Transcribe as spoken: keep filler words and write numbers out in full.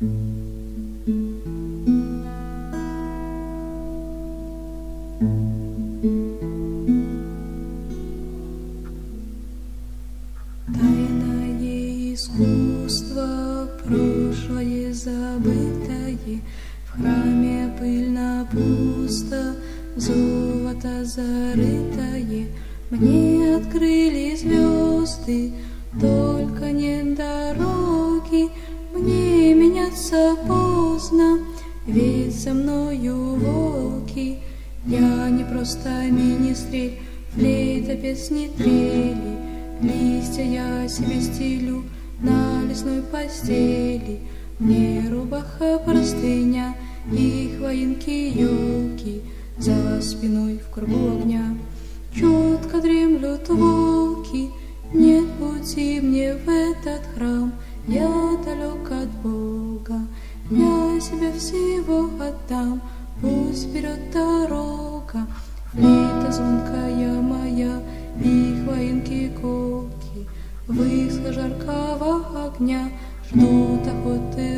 Тайное искусство, прошлое забытое, в храме пыльно пусто, золото зарытое. Мне открыли звезды, только нет дороги. Мне меняться поздно, ведь со мною волки. Я не просто министрель, флейта песни трели. Листья я себе стелю на лесной постели. Мне рубаха простыня и хвоинки елки. За спиной в кругу огня чутко дремлют волки. Нет пути мне в этот храм, я далек от Бога. Я себе всего отдам, пусть вперед дорога. Флейта звонкая моя и хвоинки колки. Выска жаркого огня ждут охоты